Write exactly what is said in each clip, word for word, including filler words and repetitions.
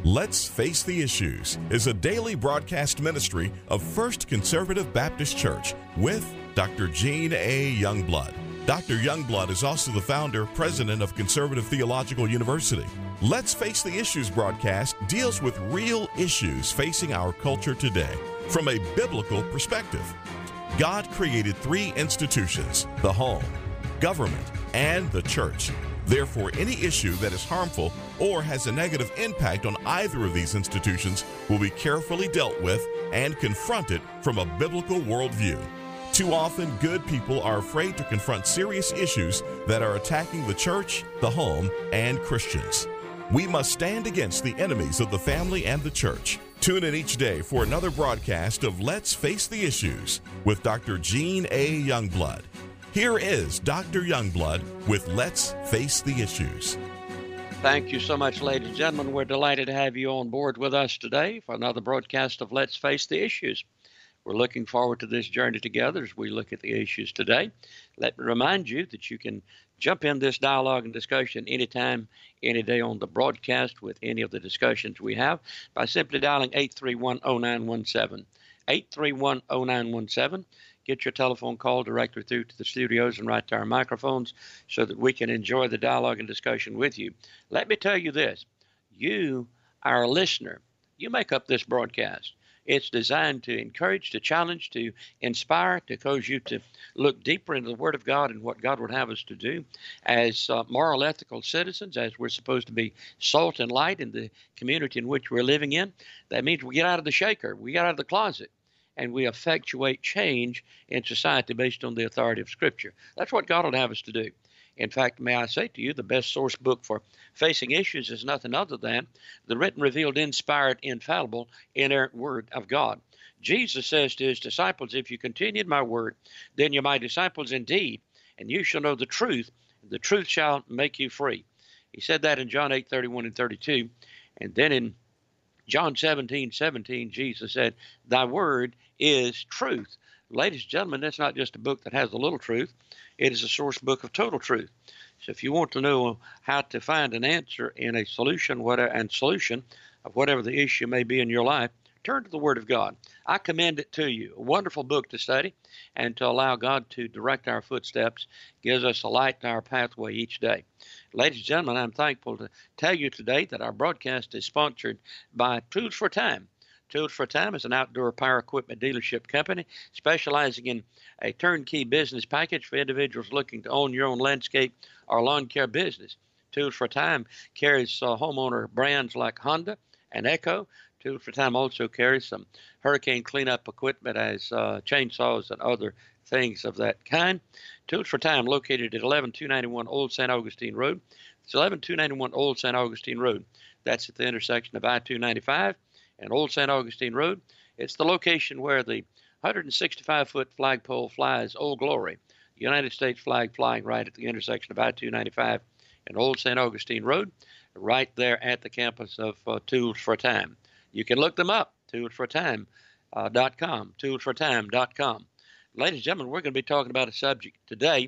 Let's Face the Issues is a daily broadcast ministry of First Conservative Baptist Church with Doctor Gene A. Youngblood. Doctor Youngblood is also the founder, president of Conservative Theological University. Let's Face the Issues broadcast deals with real issues facing our culture today from a biblical perspective. God created three institutions: the home, government, and the church. Therefore, any issue that is harmful or has a negative impact on either of these institutions will be carefully dealt with and confronted from a biblical worldview. Too often, good people are afraid to confront serious issues that are attacking the church, the home, and Christians. We must stand against the enemies of the family and the church. Tune in each day for another broadcast of Let's Face the Issues with Doctor Gene A. Youngblood. Here is Doctor Youngblood with Let's Face the Issues. Thank you so much, ladies and gentlemen. We're delighted to have you on board with us today for another broadcast of Let's Face the Issues. We're looking forward to this journey together as we look at the issues today. Let me remind you that you can jump in this dialogue and discussion anytime, any day on the broadcast with any of the discussions we have by simply dialing eight three one, oh nine one seven. eight three one, oh nine one seven. Get your telephone call directly through to the studios and right to our microphones so that we can enjoy the dialogue and discussion with you. Let me tell you this. You, our listener, you make up this broadcast. It's designed to encourage, to challenge, to inspire, to cause you to look deeper into the Word of God and what God would have us to do as uh, moral, ethical citizens, as we're supposed to be salt and light in the community in which we're living in. That means we get out of the shaker, we get out of the closet, and we effectuate change in society based on the authority of Scripture. That's what God will have us to do. In fact, may I say to you, the best source book for facing issues is nothing other than the written, revealed, inspired, infallible, inerrant Word of God. Jesus says to his disciples, if you continue in my word, then you're my disciples indeed, and you shall know the truth, and the truth shall make you free. He said that in John eight, thirty-one and thirty-two. And then in John seventeen, seventeen, Jesus said, thy word is truth. Ladies and gentlemen, that's not just a book that has a little truth. It is a source book of total truth. So if you want to know how to find an answer in a solution whatever, and solution of whatever the issue may be in your life, turn to the Word of God. I commend it to you. A wonderful book to study and to allow God to direct our footsteps, gives us a light to our pathway each day. Ladies and gentlemen, I'm thankful to tell you today that our broadcast is sponsored by Tools for Time. Tools for Time is an outdoor power equipment dealership company specializing in a turnkey business package for individuals looking to own your own landscape or lawn care business. Tools for Time carries uh, homeowner brands like Honda and Echo. Tools for Time also carries some hurricane cleanup equipment as uh, chainsaws and other things of that kind. Tools for Time located at eleven two ninety-one Old Saint Augustine Road. It's eleven two ninety-one Old Saint Augustine Road. That's at the intersection of I two ninety-five and Old Saint Augustine Road. It's the location where the one hundred sixty-five foot flagpole flies Old Glory, the United States flag flying right at the intersection of I two ninety-five and Old Saint Augustine Road, right there at the campus of uh, Tools for Time. You can look them up, tools for time dot com, tools for time dot com. Ladies and gentlemen, we're going to be talking about a subject today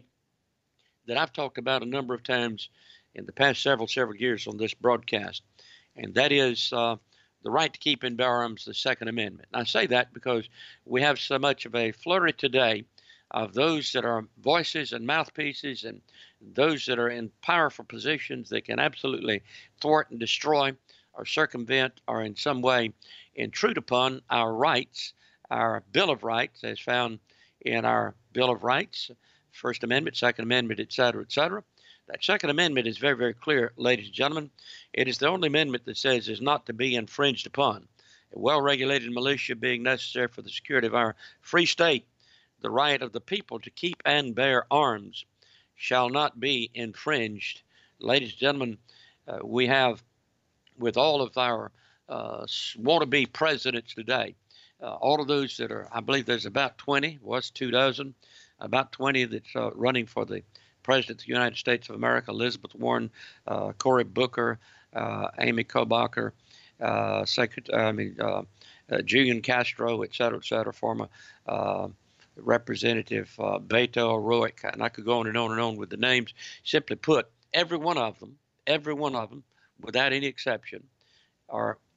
that I've talked about a number of times in the past several, several years on this broadcast, and that is uh, the right to keep and bear arms, the Second Amendment. And I say that because we have so much of a flurry today of those that are voices and mouthpieces and those that are in powerful positions that can absolutely thwart and destroy or circumvent or in some way intrude upon our rights, our Bill of Rights as found in our Bill of Rights, First Amendment, Second Amendment, et cetera, et cetera. That Second Amendment is very, very clear, ladies and gentlemen. It is the only amendment that says is not to be infringed upon. A well-regulated militia being necessary for the security of our free state, the right of the people to keep and bear arms shall not be infringed. Ladies and gentlemen, uh, we have, with all of our uh, want-to-be presidents today, uh, all of those that are, I believe there's about twenty, was two dozen, about twenty that's uh, running for the President of the United States of America, Elizabeth Warren, uh, Cory Booker, uh, Amy Klobuchar, uh, Secretary, I mean, uh, uh, Julian Castro, et cetera, et cetera, former uh, Representative uh, Beto O'Rourke, and I could go on and on and on with the names. Simply put, every one of them, every one of them, without any exception, are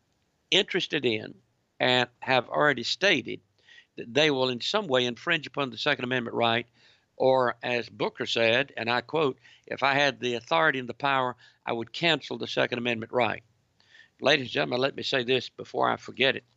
interested in and have already stated that they will in some way infringe upon the Second Amendment right, or as Booker said, and I quote, if I had the authority and the power, I would cancel the Second Amendment right. Ladies and gentlemen, let me say this before I forget it.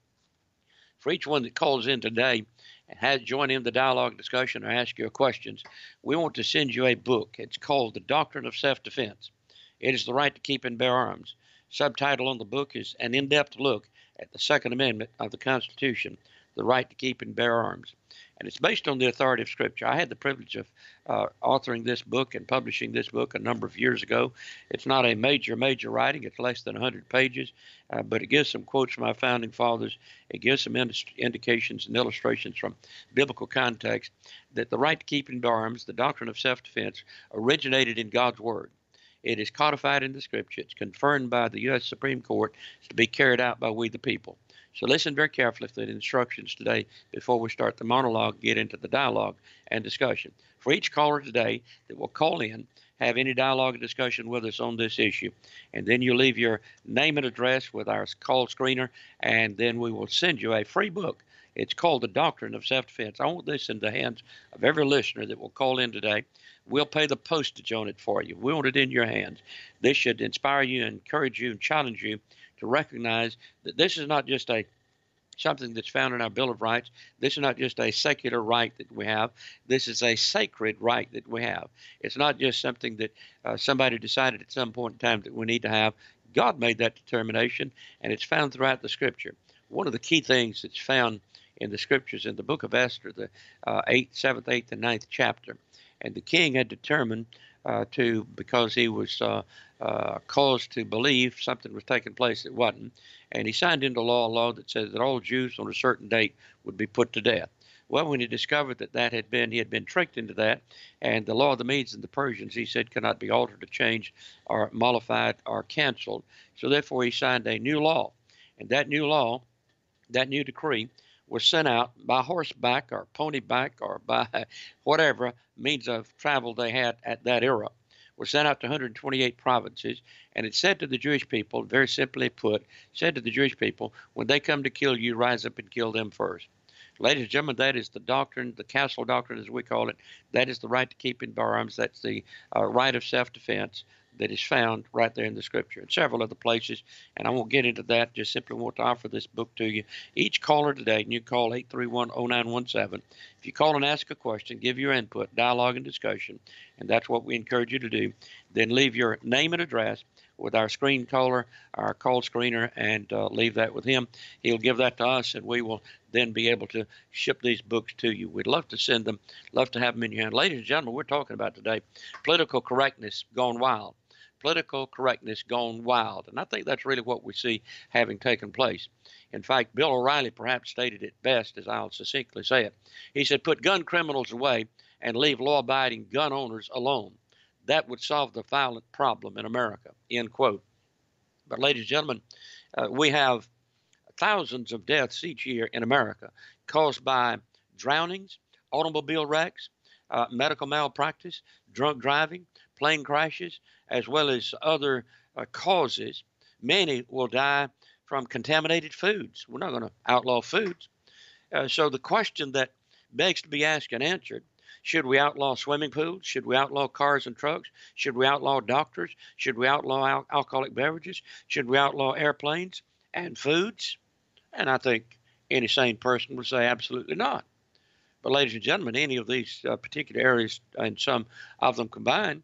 For each one that calls in today and has joined in the dialogue discussion or ask your questions, we want to send you a book. It's called The Doctrine of Self-Defense. It is the right to keep and bear arms. Subtitle on the book is An In-Depth Look at the Second Amendment of the Constitution, the right to keep and bear arms. And it's based on the authority of Scripture. I had the privilege of uh, authoring this book and publishing this book a number of years ago. It's not a major, major writing. It's less than one hundred pages, uh, but it gives some quotes from our founding fathers. It gives some ind- indications and illustrations from biblical context that the right to keep and bear arms, the doctrine of self-defense, originated in God's Word. It is codified in the Scripture. It's confirmed by the U S Supreme Court to be carried out by we the people. So listen very carefully to the instructions today before we start the monologue, get into the dialogue and discussion. For each caller today that will call in, have any dialogue and discussion with us on this issue, and then you leave your name and address with our call screener, and then we will send you a free book. It's called The Doctrine of Self-Defense. I want this in the hands of every listener that will call in today. We'll pay the postage on it for you. We want it in your hands. This should inspire you, encourage you, and challenge you to recognize that this is not just a something that's found in our Bill of Rights. This is not just a secular right that we have. This is a sacred right that we have. It's not just something that uh, somebody decided at some point in time that we need to have. God made that determination, and it's found throughout the Scripture. One of the key things that's found in the Scriptures in the book of Esther, the uh, eighth, seventh, eighth, and ninth chapter, and the king had determined uh, to, because he was uh, uh, caused to believe something was taking place that wasn't, and he signed into law a law that said that all Jews on a certain date would be put to death. Well, when he discovered that that had been, he had been tricked into that, and the law of the Medes and the Persians, he said, cannot be altered or changed or modified or canceled. So therefore, he signed a new law, and that new law, that new decree, was sent out by horseback or ponyback or by whatever means of travel they had at that era. Was sent out to one hundred twenty-eight provinces, and it said to the Jewish people, very simply put, said to the Jewish people, when they come to kill you, rise up and kill them first. Ladies and gentlemen, that is the doctrine, the castle doctrine as we call it. That is the right to keep and bear arms. That's the uh, right of self-defense that is found right there in the Scripture and several other places. And I won't get into that. Just simply want to offer this book to you. Each caller today, and you call eight three one, oh nine one seven. If you call and ask a question, give your input, dialogue, and discussion, and that's what we encourage you to do. Then leave your name and address with our screen caller, our call screener, and uh, leave that with him. He'll give that to us, and we will then be able to ship these books to you. We'd love to send them, love to have them in your hand. Ladies and gentlemen, we're talking about today political correctness gone wild. Political correctness gone wild. And I think that's really what we see having taken place. In fact, Bill O'Reilly perhaps stated it best, as I'll succinctly say it. He said, put gun criminals away and leave law-abiding gun owners alone. That would solve the violent problem in America, end quote. But ladies and gentlemen, uh, we have thousands of deaths each year in America caused by drownings, automobile wrecks, uh, medical malpractice, drunk driving, plane crashes, as well as other uh, causes. Many will die from contaminated foods. We're not going to outlaw foods. Uh, so the question that begs to be asked and answered, should we outlaw swimming pools? Should we outlaw cars and trucks? Should we outlaw doctors? Should we outlaw al- alcoholic beverages? Should we outlaw airplanes and foods? And I think any sane person would say absolutely not. But ladies and gentlemen, any of these uh, particular areas, and some of them combined,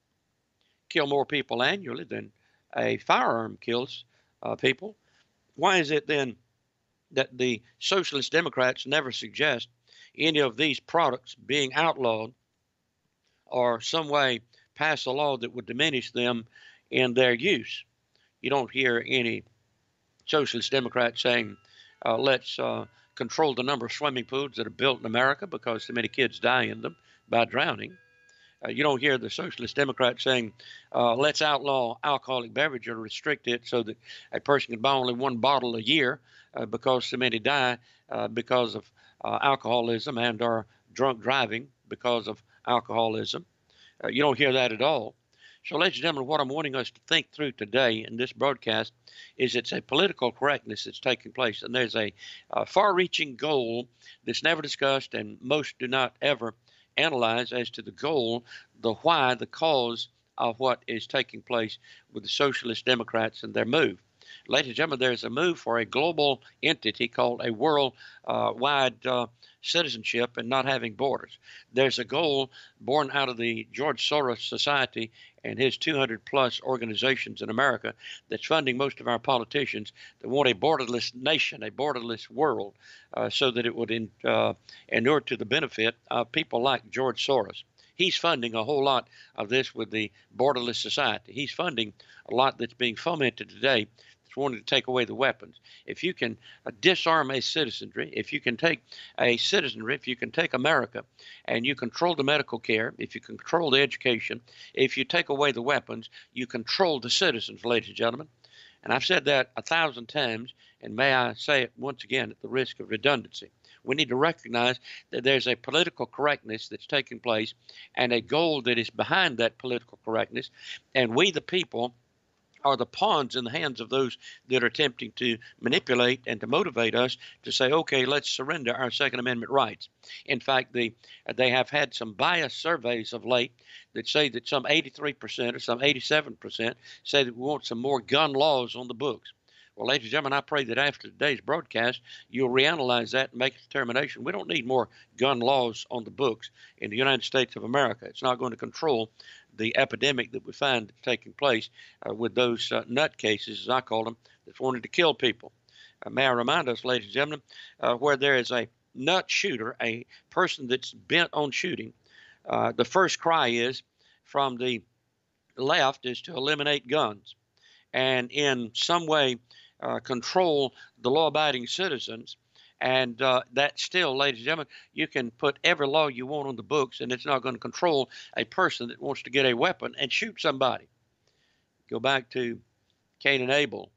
kill more people annually than a firearm kills uh, people. Why is it then that the Socialist Democrats never suggest any of these products being outlawed or some way pass a law that would diminish them in their use? You don't hear any Socialist Democrats saying, uh, let's uh, control the number of swimming pools that are built in America because so many kids die in them by drowning. Uh, you don't hear the Socialist Democrats saying, uh, let's outlaw alcoholic beverage or restrict it so that a person can buy only one bottle a year uh, because so many die uh, because of uh, alcoholism and or drunk driving because of alcoholism. Uh, you don't hear that at all. So, ladies and gentlemen, what I'm wanting us to think through today in this broadcast is it's a political correctness that's taking place. And there's a uh, far-reaching goal that's never discussed, and most do not ever analyze as to the goal, the why, the cause of what is taking place with the Socialist Democrats and their move. Ladies and gentlemen, there's a move for a global entity called a worldwide uh, uh, citizenship and not having borders. There's a goal born out of the George Soros Society and his two hundred plus organizations in America that's funding most of our politicians that want a borderless nation, a borderless world, uh, so that it would in, uh, inure to the benefit of people like George Soros. He's funding a whole lot of this with the borderless society. He's funding a lot that's being fomented today that's wanting to take away the weapons. If you can uh, disarm a citizenry, if you can take a citizenry, if you can take America and you control the medical care, if you control the education, if you take away the weapons, you control the citizens, ladies and gentlemen. And I've said that a thousand times, and may I say it once again at the risk of redundancy. We need to recognize that there's a political correctness that's taking place and a goal that is behind that political correctness. And we, the people, are the pawns in the hands of those that are attempting to manipulate and to motivate us to say, okay, let's surrender our Second Amendment rights. In fact, the, they have had some biased surveys of late that say that some eighty-three percent or some eighty-seven percent say that we want some more gun laws on the books. Well, ladies and gentlemen, I pray that after today's broadcast, you'll reanalyze that and make a determination. We don't need more gun laws on the books in the United States of America. It's not going to control the epidemic that we find taking place uh, with those uh, nutcases, as I call them, that's wanting to kill people. Uh, may I remind us, ladies and gentlemen, uh, where there is a nut shooter, a person that's bent on shooting, uh, the first cry is from the left is to eliminate guns and in some way Uh, control the law-abiding citizens, and uh, that still, ladies and gentlemen, you can put every law you want on the books, and it's not going to control a person that wants to get a weapon and shoot somebody. Go back to Cain and Abel.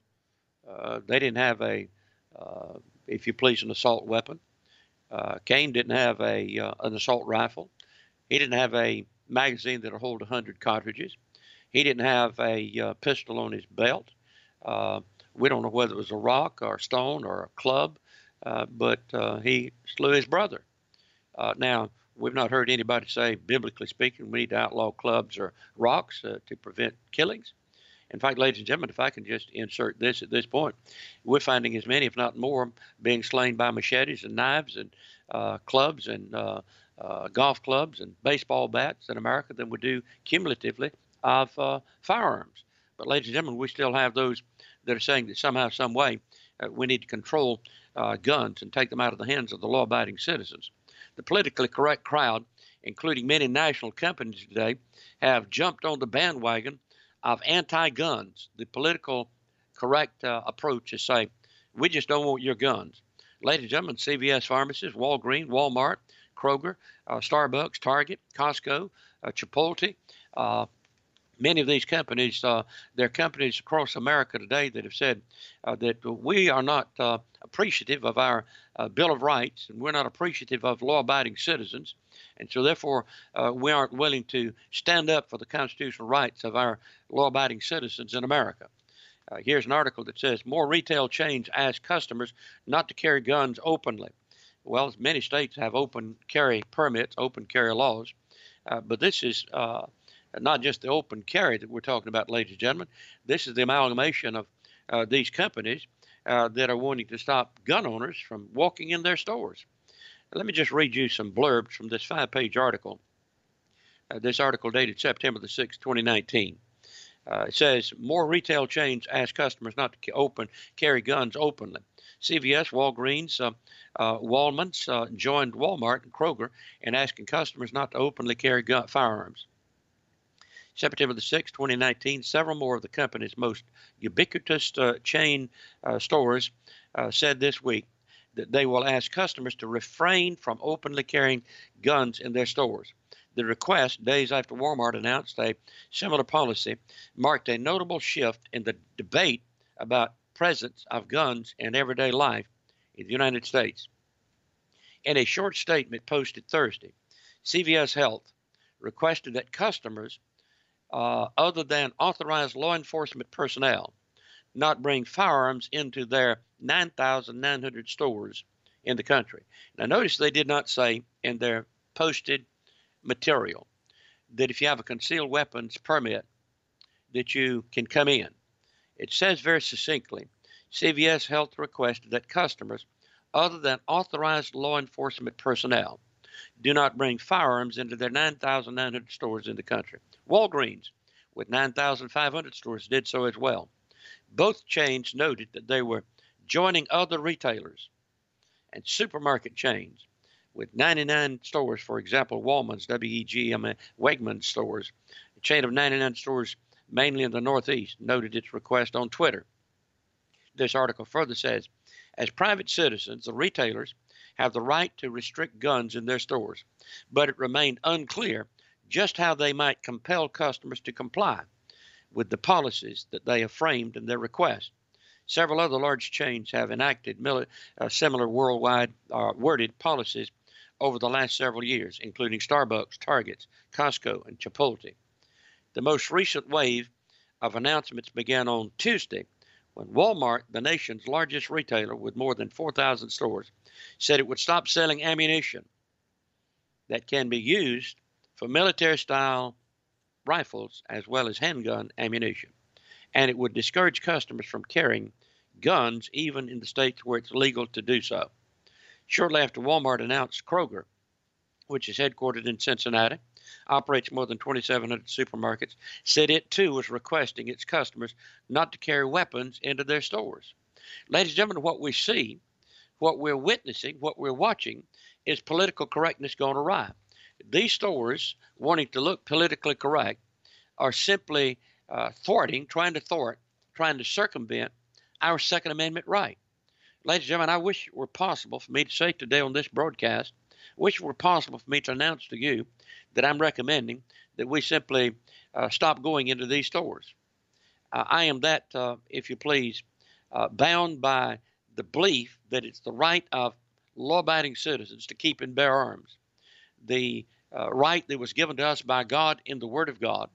Uh, they didn't have a, uh, if you please, an assault weapon. Uh, Cain didn't have a uh, an assault rifle. He didn't have a magazine that'll hold one hundred cartridges. He didn't have a uh, pistol on his belt. Uh, We don't know whether it was a rock or a stone or a club, uh, but uh, he slew his brother. Uh, now, we've not heard anybody say, biblically speaking, we need to outlaw clubs or rocks uh, to prevent killings. In fact, ladies and gentlemen, if I can just insert this at this point, we're finding as many, if not more, being slain by machetes and knives and uh, clubs and uh, uh, golf clubs and baseball bats in America than we do cumulatively of uh, firearms. But ladies and gentlemen, we still have those that are saying that somehow, some way, uh, we need to control uh, guns and take them out of the hands of the law-abiding citizens. The politically correct crowd, including many national companies today, have jumped on the bandwagon of anti-guns. The political correct uh, approach is saying, we just don't want your guns. Ladies and gentlemen, C V S pharmacies, Walgreens, Walmart, Kroger, uh, Starbucks, Target, Costco, uh, Chipotle, uh, many of these companies, uh, there are companies across America today that have said uh, that we are not uh, appreciative of our uh, Bill of Rights, and we're not appreciative of law-abiding citizens, and so therefore uh, we aren't willing to stand up for the constitutional rights of our law-abiding citizens in America. Uh, here's an article that says, more retail chains ask customers not to carry guns openly. Well, many states have open carry permits, open carry laws, uh, but this is uh, not just the open carry that we're talking about, ladies and gentlemen. This is the amalgamation of uh, these companies uh, that are wanting to stop gun owners from walking in their stores. Let me just read you some blurbs from this five-page article. Uh, this article dated September the sixth, twenty nineteen. Uh, it says, more retail chains ask customers not to open carry guns openly. C V S, Walgreens, uh, uh, Walmart's uh, joined Walmart and Kroger in asking customers not to openly carry gun firearms. September the sixth, twenty nineteen, several more of the company's most ubiquitous uh, chain uh, stores uh, said this week that they will ask customers to refrain from openly carrying guns in their stores. The request, days after Walmart announced a similar policy, marked a notable shift in the debate about presence of guns in everyday life in the United States. In a short statement posted Thursday, C V S Health requested that customers uh, other than authorized law enforcement personnel not bring firearms into their nine thousand nine hundred stores in the country. Now, notice they did not say in their posted material that if you have a concealed weapons permit that you can come in. It says very succinctly, C V S Health requested that customers other than authorized law enforcement personnel do not bring firearms into their nine thousand nine hundred stores in the country. Walgreens, with nine thousand five hundred stores, did so as well. Both chains noted that they were joining other retailers and supermarket chains with ninety-nine stores, for example, Walmart's, W E G, I mean, Wegmans stores, a chain of ninety-nine stores mainly in the Northeast, noted its request on Twitter. This article further says, as private citizens, the retailers have the right to restrict guns in their stores, but it remained unclear just how they might compel customers to comply with the policies that they have framed in their request. Several other large chains have enacted uh, similar worldwide uh, worded policies over the last several years, including Starbucks, Target, Costco, and Chipotle. The most recent wave of announcements began on Tuesday when Walmart, the nation's largest retailer with more than four thousand stores, said it would stop selling ammunition that can be used for military-style rifles as well as handgun ammunition, and it would discourage customers from carrying guns even in the states where it's legal to do so. Shortly after Walmart announced, Kroger, which is headquartered in Cincinnati, operates more than twenty-seven hundred supermarkets, said it too was requesting its customers not to carry weapons into their stores. Ladies and gentlemen, what we see, what we're witnessing, what we're watching is political correctness gone awry. These stores, wanting to look politically correct, are simply uh, thwarting, trying to thwart, trying to circumvent our Second Amendment right. Ladies and gentlemen, I wish it were possible for me to say today on this broadcast, wish it were possible for me to announce to you that I'm recommending that we simply uh, stop going into these stores. Uh, I am that, uh, if you please, uh, bound by the belief that it's the right of law-abiding citizens to keep and bear arms. The uh, right that was given to us by God in the Word of God,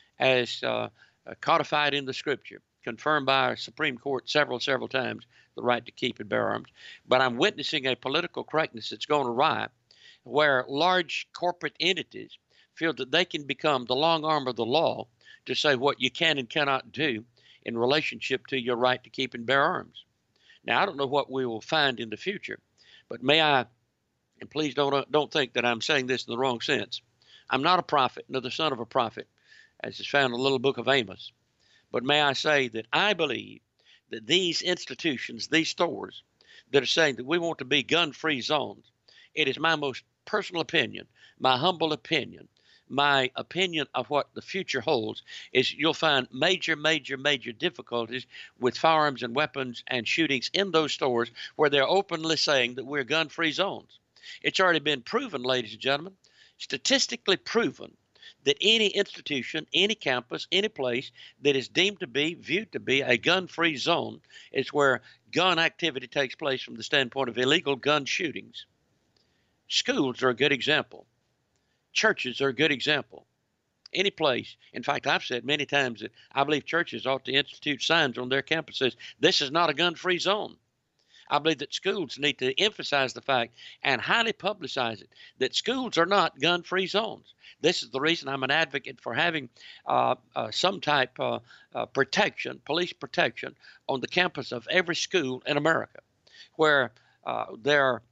as uh, codified in the Scripture, confirmed by our Supreme Court several, several times, the right to keep and bear arms. But I'm witnessing a political correctness that's going awry, where large corporate entities feel that they can become the long arm of the law to say what you can and cannot do in relationship to your right to keep and bear arms. Now, I don't know what we will find in the future, but may I, and please don't, don't think that I'm saying this in the wrong sense. I'm not a prophet, nor the son of a prophet, as is found in the little book of Amos. But may I say that I believe that these institutions, these stores that are saying that we want to be gun-free zones, it is my most personal opinion, my humble opinion, my opinion of what the future holds, is you'll find major, major, major difficulties with firearms and weapons and shootings in those stores where they're openly saying that we're gun-free zones. It's already been proven, ladies and gentlemen, statistically proven, that any institution, any campus, any place that is deemed to be, viewed to be a gun-free zone is where gun activity takes place from the standpoint of illegal gun shootings. Schools are a good example. Churches are a good example. Any place. In fact, I've said many times that I believe churches ought to institute signs on their campuses. This is not a gun-free zone. I believe that schools need to emphasize the fact and highly publicize it, that schools are not gun-free zones. This is the reason I'm an advocate for having uh, uh, some type of uh, uh, protection, police protection, on the campus of every school in America, where uh, there are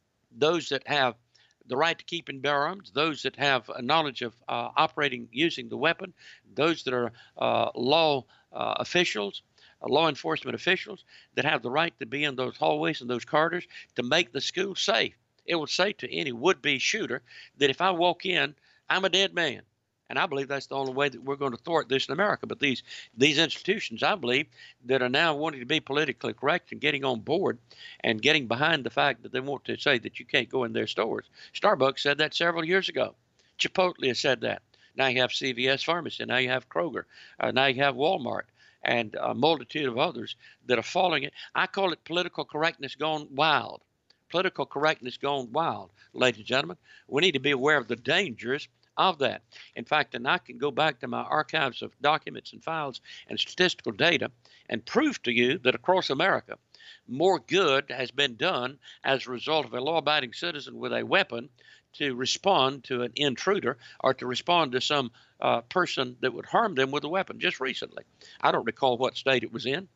those that have the right to keep and bear arms, those that have a knowledge of uh, operating using the weapon, those that are uh, law uh, officials, uh, law enforcement officials that have the right to be in those hallways and those corridors to make the school safe. It would say to any would-be shooter that if I walk in, I'm a dead man. And I believe that's the only way that we're going to thwart this in America. But these these institutions, I believe, that are now wanting to be politically correct and getting on board and getting behind the fact that they want to say that you can't go in their stores. Starbucks said that several years ago. Chipotle has said that. Now you have C V S Pharmacy. Now you have Kroger. Uh, now you have Walmart and a multitude of others that are following it. I call it political correctness gone wild. Political correctness gone wild, ladies and gentlemen. We need to be aware of the dangers of that. In fact, and I can go back to my archives of documents and files and statistical data and prove to you that across America, more good has been done as a result of a law-abiding citizen with a weapon to respond to an intruder or to respond to some uh, person that would harm them with a weapon. Just recently, I don't recall what state it was in,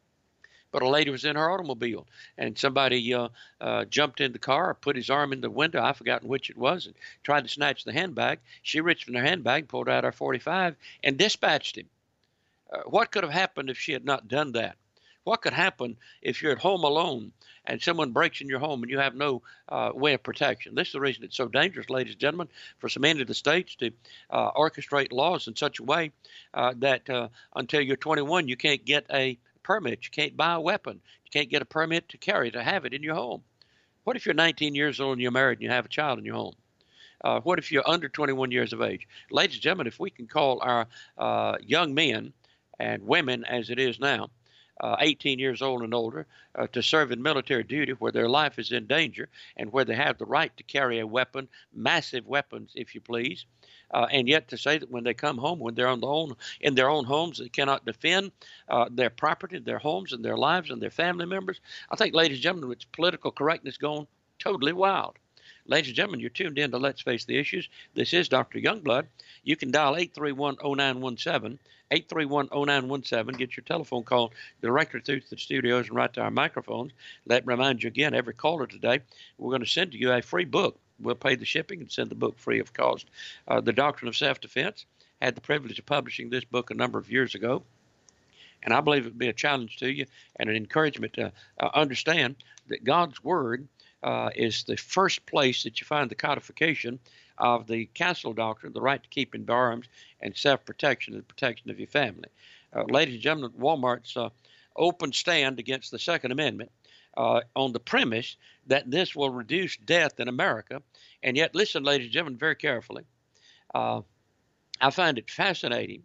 but a lady was in her automobile and somebody uh, uh, jumped in the car or put his arm in the window. I've forgotten which it was, and tried to snatch the handbag. She reached in her handbag, pulled out her forty-five, and dispatched him. Uh, what could have happened if she had not done that? What could happen if you're at home alone and someone breaks in your home and you have no uh, way of protection? This is the reason it's so dangerous, ladies and gentlemen, for some end of the states to uh, orchestrate laws in such a way uh, that uh, until you're twenty-one, you can't get a permit. You can't buy a weapon. You can't get a permit to carry, to have it in your home. What if you're nineteen years old and you're married and you have a child in your home? Uh, what if you're under twenty-one years of age? Ladies and gentlemen, if we can call our uh, young men and women, as it is now, Uh, eighteen years old and older, uh, to serve in military duty where their life is in danger and where they have the right to carry a weapon, massive weapons, if you please, uh, and yet to say that when they come home, when they're on the own, in their own homes, they cannot defend uh, their property, their homes, and their lives and their family members. I think, ladies and gentlemen, it's political correctness gone totally wild. Ladies and gentlemen, you're tuned in to Let's Face the Issues. This is Doctor Youngblood. You can dial eight three one, oh nine one seven, eight three one, oh nine one seven. Get your telephone call directly through to the studios and right to our microphones. Let me remind you again, every caller today, we're going to send to you a free book. We'll pay the shipping and send the book free of cost. Uh, the Doctrine of Self-Defense. Had the privilege of publishing this book a number of years ago. And I believe it would be a challenge to you and an encouragement to uh, understand that God's Word Uh, is the first place that you find the codification of the castle doctrine, the right to keep and bear arms, and self-protection and protection of your family. Uh, ladies and gentlemen, Walmart's uh, open stand against the Second Amendment uh, on the premise that this will reduce death in America. And yet, listen, ladies and gentlemen, very carefully. Uh, I find it fascinating.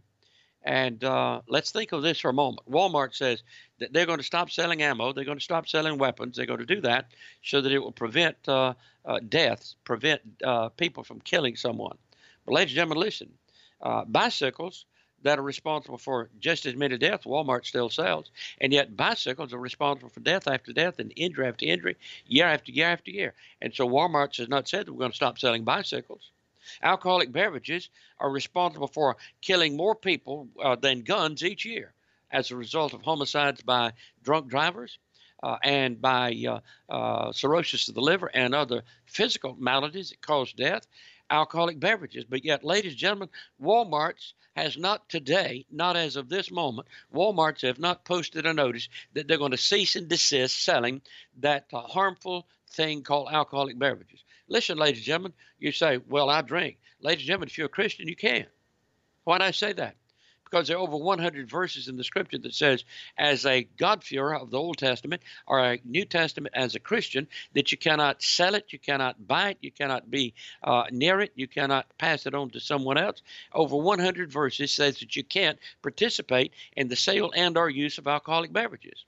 And uh, let's think of this for a moment. Walmart says that they're going to stop selling ammo. They're going to stop selling weapons. They're going to do that so that it will prevent uh, uh, deaths, prevent uh, people from killing someone. But ladies and gentlemen, listen. Uh, bicycles that are responsible for just as many deaths, Walmart still sells. And yet bicycles are responsible for death after death and injury after injury, year after year after year. And so Walmart has not said that we're going to stop selling bicycles. Alcoholic beverages are responsible for killing more people uh, than guns each year as a result of homicides by drunk drivers uh, and by uh, uh, cirrhosis of the liver and other physical maladies that cause death. Alcoholic beverages. But yet, ladies and gentlemen, Walmart's has not today, not as of this moment, Walmart's have not posted a notice that they're going to cease and desist selling that uh, harmful thing called alcoholic beverages. Listen, ladies and gentlemen, you say, well, I drink. Ladies and gentlemen, if you're a Christian, you can. Why do I say that? Because there are over one hundred verses in the scripture that says, as a God-fearer of the Old Testament or a New Testament as a Christian, that you cannot sell it, you cannot buy it, you cannot be uh, near it, you cannot pass it on to someone else. Over one hundred verses says that you can't participate in the sale and or use of alcoholic beverages.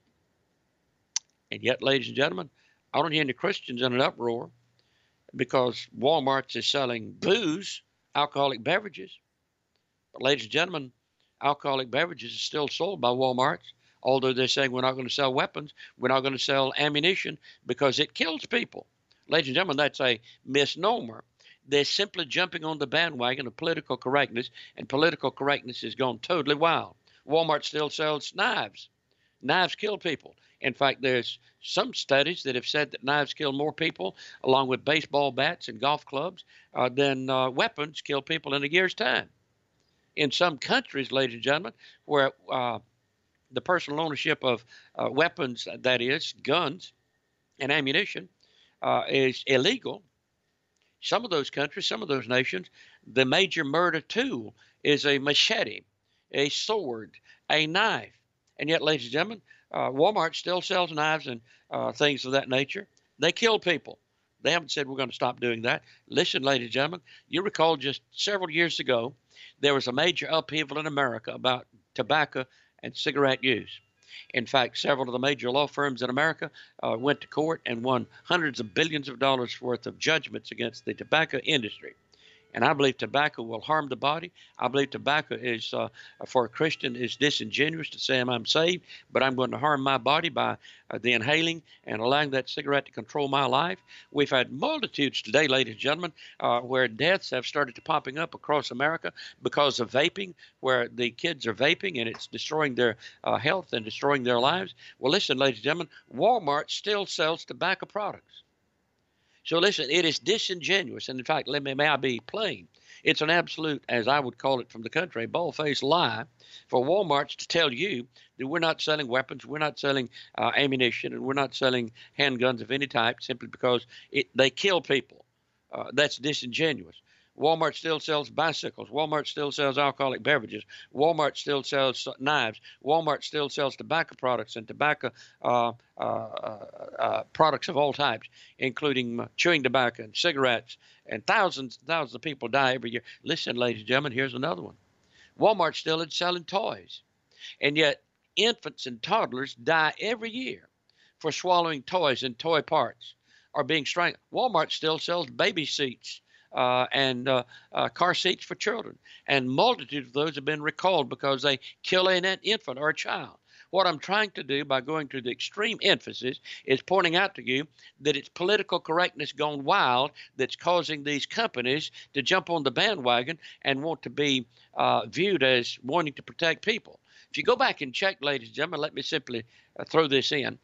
And yet, ladies and gentlemen, I don't hear any Christians in an uproar because Walmart is selling booze, alcoholic beverages. But ladies and gentlemen, alcoholic beverages are still sold by Walmart, although they're saying we're not going to sell weapons, we're not going to sell ammunition because it kills people. Ladies and gentlemen, that's a misnomer. They're simply jumping on the bandwagon of political correctness, and political correctness has gone totally wild. Walmart still sells knives. Knives kill people. In fact, there's some studies that have said that knives kill more people, along with baseball bats and golf clubs, uh, than uh, weapons kill people in a year's time. In some countries, ladies and gentlemen, where uh, the personal ownership of uh, weapons, that is, guns and ammunition, uh, is illegal, some of those countries, some of those nations, the major murder tool is a machete, a sword, a knife. And yet, ladies and gentlemen, uh, Walmart still sells knives and uh, things of that nature. They kill people. They haven't said we're going to stop doing that. Listen, ladies and gentlemen, you recall just several years ago, there was a major upheaval in America about tobacco and cigarette use. In fact, several of the major law firms in America uh, went to court and won hundreds of billions of dollars worth of judgments against the tobacco industry. And I believe tobacco will harm the body. I believe tobacco is, uh, for a Christian, is disingenuous to say I'm saved, but I'm going to harm my body by uh, the inhaling and allowing that cigarette to control my life. We've had multitudes today, ladies and gentlemen, uh, where deaths have started to popping up across America because of vaping, where the kids are vaping and it's destroying their uh, health and destroying their lives. Well, listen, ladies and gentlemen, Walmart still sells tobacco products. So listen, it is disingenuous, and in fact, let me, may I be plain, it's an absolute, as I would call it from the country, a bald-faced lie for Walmart to tell you that we're not selling weapons, we're not selling uh, ammunition, and we're not selling handguns of any type simply because it, they kill people. Uh, that's disingenuous. Walmart still sells bicycles. Walmart still sells alcoholic beverages. Walmart still sells knives. Walmart still sells tobacco products and tobacco uh, uh, uh, products of all types, including chewing tobacco and cigarettes. And thousands and thousands of people die every year. Listen, ladies and gentlemen, here's another one. Walmart still is selling toys. And yet infants and toddlers die every year for swallowing toys and toy parts or being strangled. Walmart still sells baby seats. Uh, and uh, uh, car seats for children. And multitude of those have been recalled because they kill an infant or a child. What I'm trying to do by going to the extreme emphasis is pointing out to you that it's political correctness gone wild that's causing these companies to jump on the bandwagon and want to be uh, viewed as wanting to protect people. If you go back and check, ladies and gentlemen, let me simply uh, throw this in.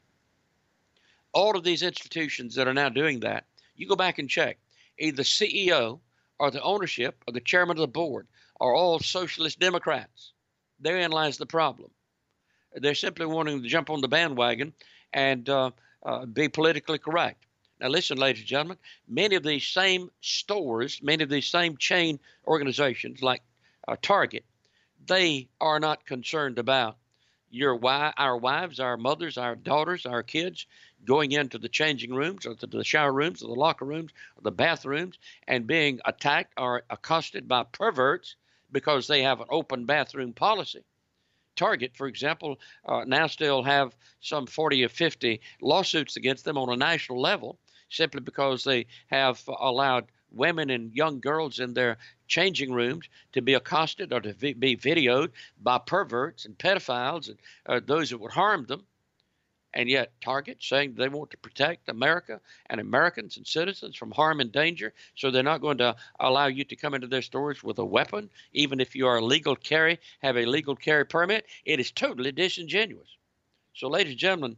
All of these institutions that are now doing that, you go back and check. Either the C E O or the ownership or the chairman of the board are all socialist Democrats. Therein lies the problem. They're simply wanting to jump on the bandwagon and uh, uh, be politically correct. Now, listen, ladies and gentlemen, many of these same stores, many of these same chain organizations like uh, Target, they are not concerned about your wi- our wives, our mothers, our daughters, our kids going into the changing rooms or to the shower rooms or the locker rooms or the bathrooms and being attacked or accosted by perverts because they have an open bathroom policy. Target, for example, uh, now still have some forty or fifty lawsuits against them on a national level simply because they have allowed women and young girls in their changing rooms to be accosted or to v- be videoed by perverts and pedophiles and uh, those that would harm them. And yet Target saying they want to protect America and Americans and citizens from harm and danger, so they're not going to allow you to come into their stores with a weapon, even if you are a legal carry, have a legal carry permit. It is totally disingenuous. So, ladies and gentlemen,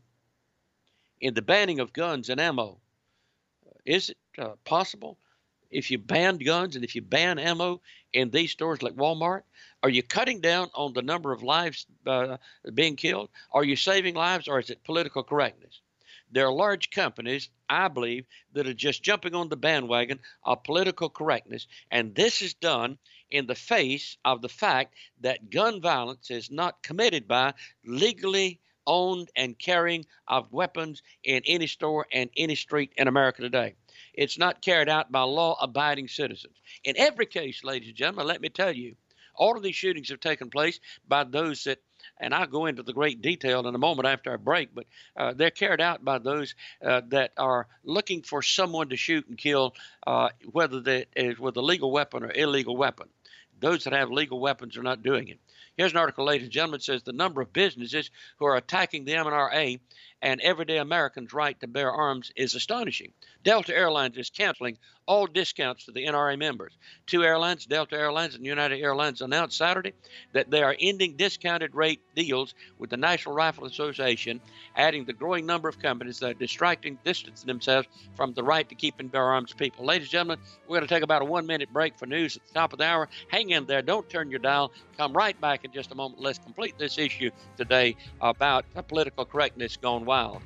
in the banning of guns and ammo, is it uh, possible? If you ban guns and if you ban ammo in these stores like Walmart, are you cutting down on the number of lives uh, being killed? Are you saving lives, or is it political correctness? There are large companies, I believe, that are just jumping on the bandwagon of political correctness, and this is done in the face of the fact that gun violence is not committed by legally owned and carrying of weapons in any store and any street in America today. It's not carried out by law-abiding citizens. In every case, ladies and gentlemen, let me tell you, all of these shootings have taken place by those that, and I'll go into the great detail in a moment after I break, but uh, they're carried out by those uh, that are looking for someone to shoot and kill, uh, whether that is with a legal weapon or illegal weapon. Those that have legal weapons are not doing it. Here's an article, ladies and gentlemen, that says the number of businesses who are attacking the M N R A and everyday Americans' right to bear arms is astonishing. Delta Airlines is canceling all discounts to the N R A members. Two airlines, Delta Airlines and United Airlines, announced Saturday that they are ending discounted rate deals with the National Rifle Association, adding the growing number of companies that are distracting, distancing themselves from the right to keep and bear arms to people. Ladies and gentlemen, we're going to take about a one-minute break for news at the top of the hour. Hang in there. Don't turn your dial. Come right back in just a moment. Let's complete this issue today about political correctness gone wild.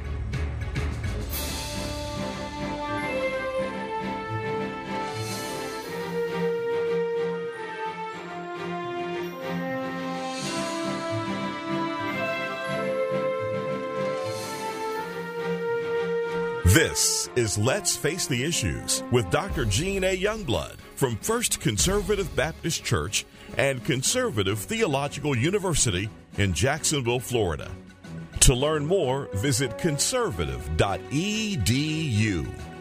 This is Let's Face the Issues with Doctor Gene A. Youngblood from First Conservative Baptist Church and Conservative Theological University in Jacksonville, Florida. To learn more, visit conservative dot e d u.